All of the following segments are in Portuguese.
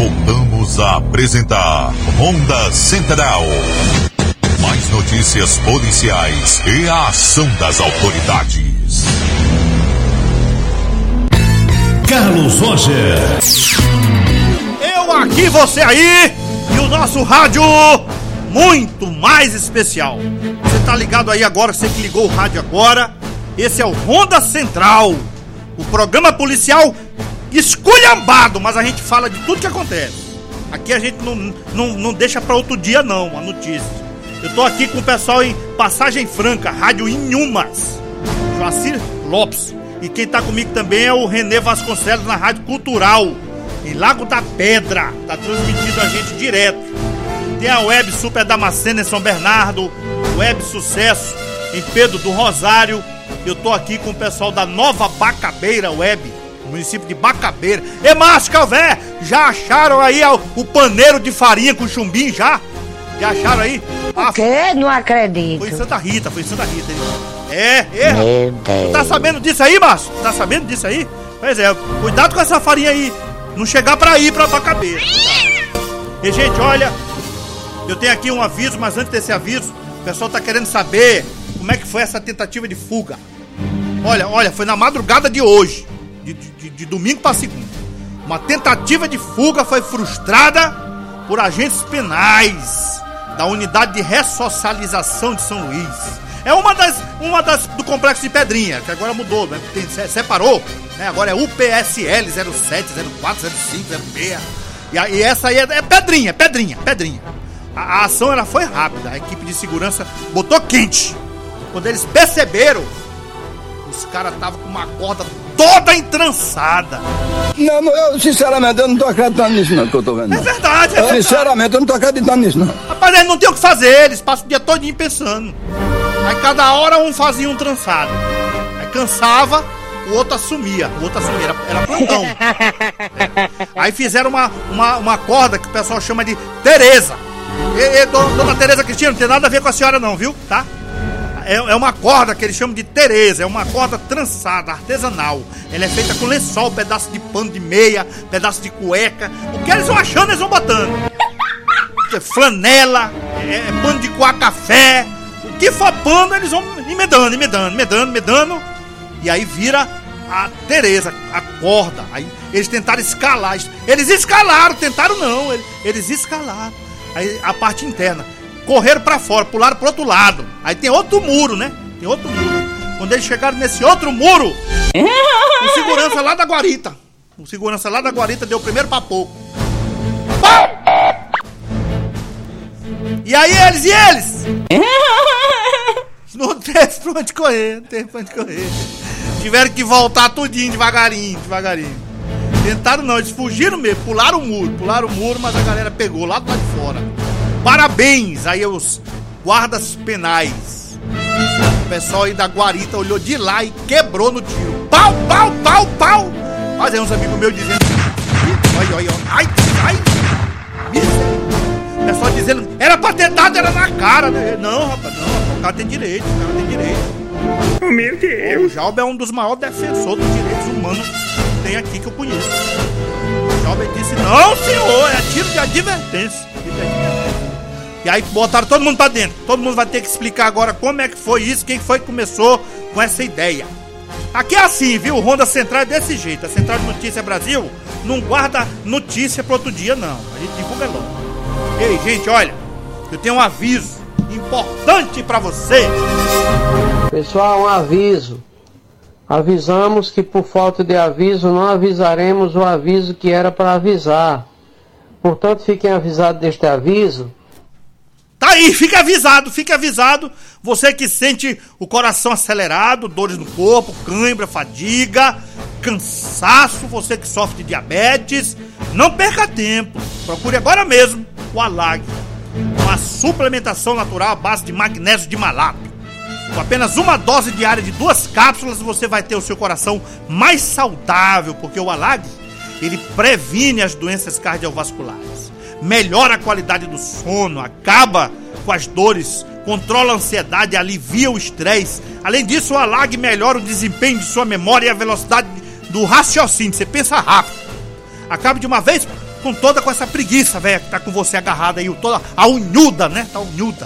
Voltamos a apresentar Ronda Central. Mais notícias policiais e a ação das autoridades. Carlos Roger. Eu aqui, você aí, e o nosso rádio muito mais especial. Você tá ligado aí agora, você que ligou o rádio agora. Esse é o Ronda Central, o programa policial esculhambado, mas a gente fala de tudo que acontece. Aqui a gente não deixa pra outro dia não, a notícia. Eu tô aqui com o pessoal em Passagem Franca, Rádio Inhumas, Joacir Lopes. E quem tá comigo também é o Renê Vasconcelos na Rádio Cultural, em Lago da Pedra. Tá transmitindo a gente direto. Tem a Web Super Damascena em São Bernardo, Web Sucesso em Pedro do Rosário. Eu tô aqui com o pessoal da Nova Bacabeira Web, município de Bacabeira. E Márcio Calvé, já acharam aí o paneiro de farinha com chumbinho já? Já acharam aí? O quê? Não acredito. Foi em Santa Rita. Meu Deus. Tá sabendo disso aí, Márcio? Tá sabendo disso aí? Pois é, cuidado com essa farinha aí, não chegar pra ir pra Bacabeira. E gente, olha, eu tenho aqui um aviso, mas antes desse aviso, o pessoal tá querendo saber como é que foi essa tentativa de fuga. Olha, foi na madrugada de hoje, de domingo pra segunda. Uma tentativa de fuga foi frustrada por agentes penais da Unidade de Ressocialização de São Luís. É uma das do Complexo de Pedrinha, que agora mudou, né? Separou, né? Agora é UPSL 07, 04, 05, 06. E essa aí é Pedrinha. A ação ela foi rápida, a equipe de segurança botou quente. Quando eles perceberam, os caras estavam com uma corda toda entrançada. Não, eu sinceramente eu não tô acreditando nisso não, que eu tô vendo. É verdade. Sinceramente eu não tô acreditando nisso não. Rapaz, eles não tem o que fazer, eles passam o dia todinho pensando. Aí cada hora um fazia um trançado. Aí cansava, o outro assumia, era plantão. Aí fizeram uma corda que o pessoal chama de Tereza. Dona Tereza Cristina, não tem nada a ver com a senhora não, viu? Tá? É uma corda que eles chamam de Tereza, é uma corda trançada, artesanal. Ela é feita com lençol, pedaço de pano de meia, pedaço de cueca. O que eles vão achando, eles vão botando. Flanela, pano de coar café. O que for pano, eles vão emendando. E aí vira a Tereza, a corda. Aí eles tentaram escalar. Eles escalaram, tentaram não, eles escalaram. Aí a parte interna. Correram pra fora, pularam pro outro lado. Aí tem outro muro, né? Quando eles chegaram nesse outro muro, o segurança lá da guarita deu o primeiro papoco. E aí eles? Não teve pra onde correr, Tiveram que voltar tudinho, devagarinho. Tentaram não, eles fugiram mesmo, pularam o muro, mas a galera pegou lá do lado de fora. Parabéns aí aos guardas penais. O pessoal aí da guarita olhou de lá e quebrou no tiro. Pau! Mas aí uns amigos meus dizendo: olha, ai! O pessoal dizendo: era pra ter dado, era na cara, né? Não, rapaz, não, o cara tem direito. Oh, meu Deus. O Jalber é um dos maiores defensores dos direitos humanos que tem aqui que eu conheço. O Jalber disse: não, senhor, é tiro de advertência. E aí botaram todo mundo pra dentro. Todo mundo vai ter que explicar agora como é que foi isso, quem foi que começou com essa ideia. Aqui é assim, viu? O Ronda Central é desse jeito. A Central de Notícia Brasil não guarda notícia pro outro dia, não. A gente divulga logo. Ei, gente, olha, eu tenho um aviso importante pra você. Pessoal, um aviso. Avisamos que por falta de aviso não avisaremos o aviso que era para avisar. Portanto, fiquem avisados deste aviso. Tá aí, fique avisado. Você que sente o coração acelerado, dores no corpo, cãibra, fadiga, cansaço, você que sofre de diabetes, não perca tempo. Procure agora mesmo o Alag, uma suplementação natural à base de magnésio de malato. Com apenas uma dose diária de 2 cápsulas, você vai ter o seu coração mais saudável, porque o Alag, ele previne as doenças cardiovasculares, melhora a qualidade do sono, acaba com as dores, controla a ansiedade, alivia o estresse. Além disso, o Alag melhora o desempenho de sua memória e a velocidade do raciocínio. Você pensa rápido. Acabe de uma vez com essa preguiça, velho, que tá com você agarrada aí, toda a unhuda, né? Tá unhuda.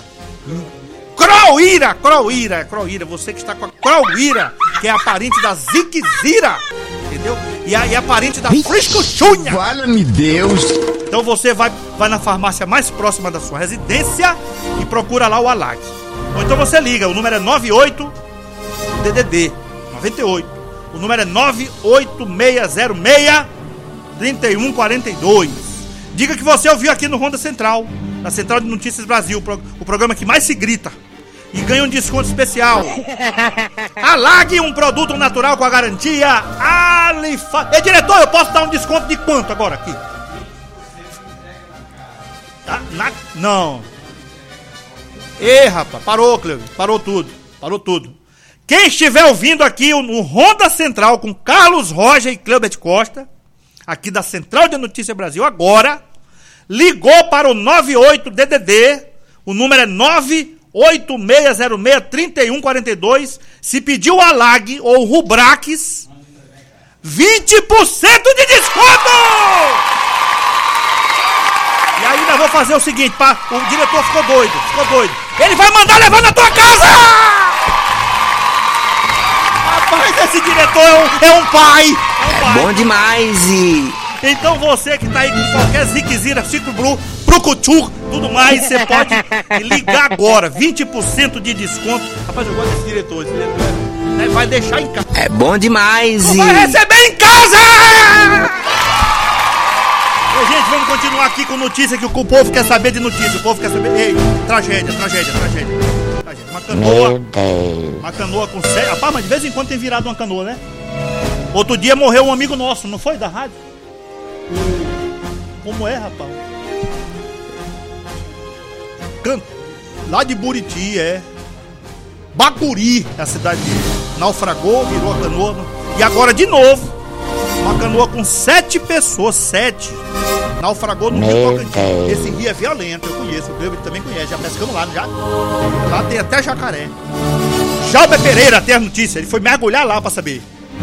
Croíra, você que está com a Croíra, que é a parente da Ziquezira, entendeu? E a parente da Friscochunha. Fala-me Deus. Então você vai na farmácia mais próxima da sua residência e procura lá o Alag. Ou então você liga, o número é 98 DDD 98. O número é 98606 3142. Diga que você ouviu aqui no Ronda Central, na Central de Notícias Brasil, o programa que mais se grita. E ganha um desconto especial. Alag, um produto natural com a garantia Alifa. Ei, diretor, eu posso dar um desconto de quanto agora aqui? Não. Ei, rapaz, parou, Cleuvis, parou tudo. Quem estiver ouvindo aqui no Ronda Central com Carlos Roger e Cleubert Costa, aqui da Central de Notícias Brasil agora, ligou para o 98DDD, o número é 986063142, se pediu o Alag ou o Rubrax, 20% de desconto! E ainda vou fazer o seguinte, o diretor ficou doido. Ele vai mandar levar na tua casa! Rapaz, esse diretor é um pai. Bom demais, Então você que tá aí com qualquer ziquezira, ciclo blue, Brucutu, tudo mais, você pode ligar agora, 20% de desconto. Rapaz, eu gosto desse diretor, vai deixar em casa. É bom demais, vai receber em casa! Ei, gente, vamos continuar aqui com notícia que o povo quer saber de notícia. O povo quer saber. Ei, tragédia. Uma canoa com 7. Rapaz, mas de vez em quando tem virado uma canoa, né? Outro dia morreu um amigo nosso, não foi? Da rádio? Como é, rapaz? Lá de Buriti, Bacuri é a cidade dele. Naufragou, virou a canoa. E agora de novo, uma canoa com 7 pessoas, 7. Naufragou no Rio Tocantins. Esse rio é violento, eu conheço, o Cleber também conhece, já pescamos lá, já. Lá tem até jacaré. Jalber Pereira tem a notícia, ele foi mergulhar lá pra saber.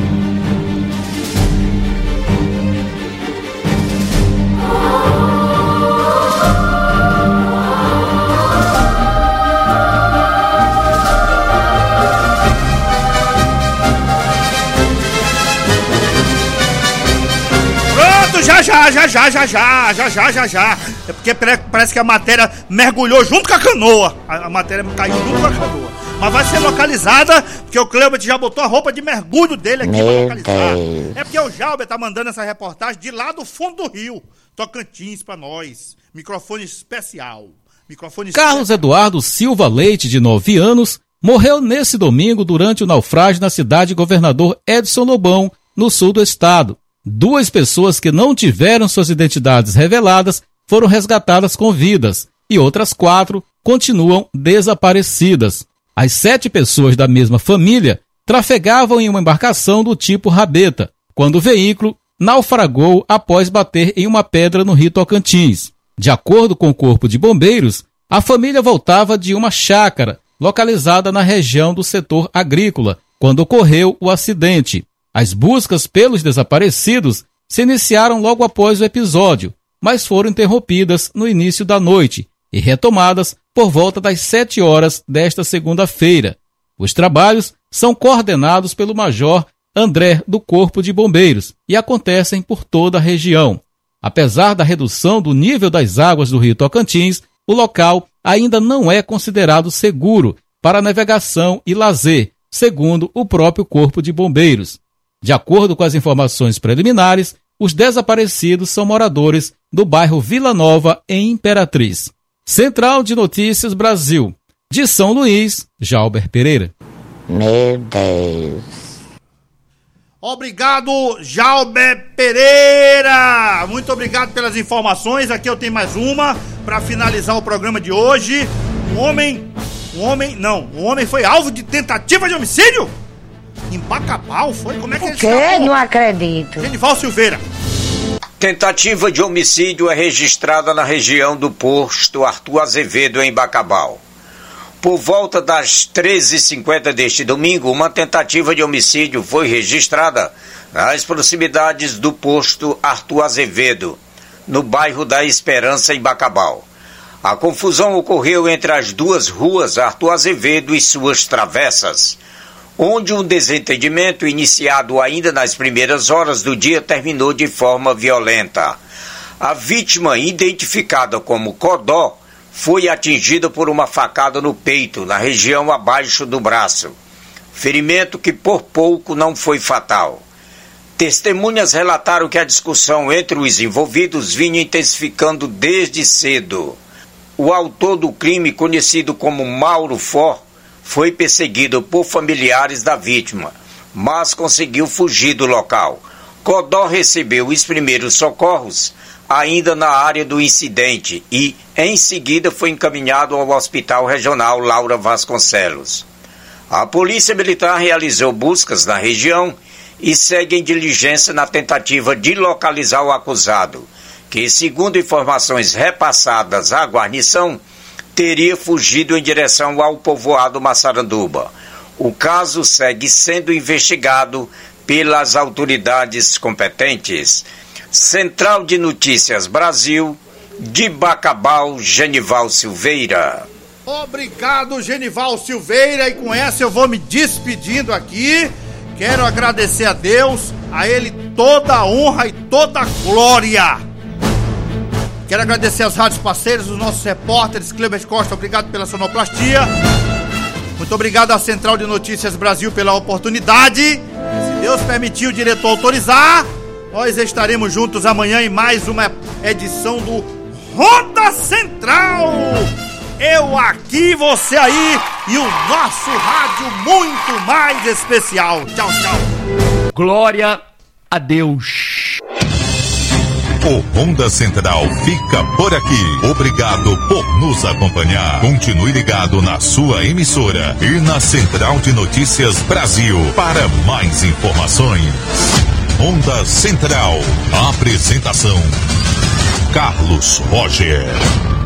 Já. É porque parece que a matéria mergulhou junto com a canoa. A matéria caiu junto com a canoa. Mas vai ser localizada, porque o Cleubert já botou a roupa de mergulho dele aqui pra localizar. É porque o Jalber tá mandando essa reportagem de lá do fundo do rio. Tocantins pra nós. Microfone especial. Carlos Eduardo Silva Leite, de 9 anos, morreu nesse domingo durante o naufrágio na cidade Governador Edson Lobão, no sul do estado. 2 pessoas que não tiveram suas identidades reveladas foram resgatadas com vidas e outras 4 continuam desaparecidas. As 7 pessoas da mesma família trafegavam em uma embarcação do tipo rabeta, quando o veículo naufragou após bater em uma pedra no Rio Tocantins. De acordo com o Corpo de Bombeiros, a família voltava de uma chácara localizada na região do setor agrícola, quando ocorreu o acidente. As buscas pelos desaparecidos se iniciaram logo após o episódio, mas foram interrompidas no início da noite e retomadas por volta das 7 horas desta segunda-feira. Os trabalhos são coordenados pelo Major André do Corpo de Bombeiros e acontecem por toda a região. Apesar da redução do nível das águas do Rio Tocantins, o local ainda não é considerado seguro para navegação e lazer, segundo o próprio Corpo de Bombeiros. De acordo com as informações preliminares, os desaparecidos são moradores do bairro Vila Nova, em Imperatriz. Central de Notícias Brasil. De São Luís, Jalber Pereira. Meu Deus. Obrigado, Jalber Pereira. Muito obrigado pelas informações. Aqui eu tenho mais uma para finalizar o programa de hoje. Um homem foi alvo de tentativa de homicídio? Em Bacabal, foi? Como é que ele escapou? Não acredito. Genival Silveira. Tentativa de homicídio é registrada na região do posto Arthur Azevedo, em Bacabal. Por volta das 13h50 deste domingo, uma tentativa de homicídio foi registrada nas proximidades do posto Arthur Azevedo, no bairro da Esperança, em Bacabal. A confusão ocorreu entre as duas ruas Arthur Azevedo e suas travessas, onde um desentendimento iniciado ainda nas primeiras horas do dia terminou de forma violenta. A vítima, identificada como Codó, foi atingida por uma facada no peito, na região abaixo do braço. Ferimento que por pouco não foi fatal. Testemunhas relataram que a discussão entre os envolvidos vinha intensificando desde cedo. O autor do crime, conhecido como Mauro For, foi perseguido por familiares da vítima, mas conseguiu fugir do local. Codó recebeu os primeiros socorros ainda na área do incidente e, em seguida, foi encaminhado ao Hospital Regional Laura Vasconcelos. A Polícia Militar realizou buscas na região e segue em diligência na tentativa de localizar o acusado, que, segundo informações repassadas à guarnição, teria fugido em direção ao povoado Massaranduba. O caso segue sendo investigado pelas autoridades competentes. Central de Notícias Brasil, de Bacabal, Genival Silveira. Obrigado, Genival Silveira, e com essa eu vou me despedindo aqui. Quero agradecer a Deus, a Ele toda a honra e toda a glória. Quero agradecer aos rádios parceiros, os nossos repórteres. Cleber Costa, obrigado pela sonoplastia. Muito obrigado à Central de Notícias Brasil pela oportunidade. Se Deus permitir, o diretor autorizar, nós estaremos juntos amanhã em mais uma edição do Ronda Central. Eu aqui, você aí e o nosso rádio muito mais especial. Tchau, tchau. Glória a Deus. O Ronda Central fica por aqui. Obrigado por nos acompanhar. Continue ligado na sua emissora e na Central de Notícias Brasil para mais informações. Ronda Central. Apresentação: Carlos Roger.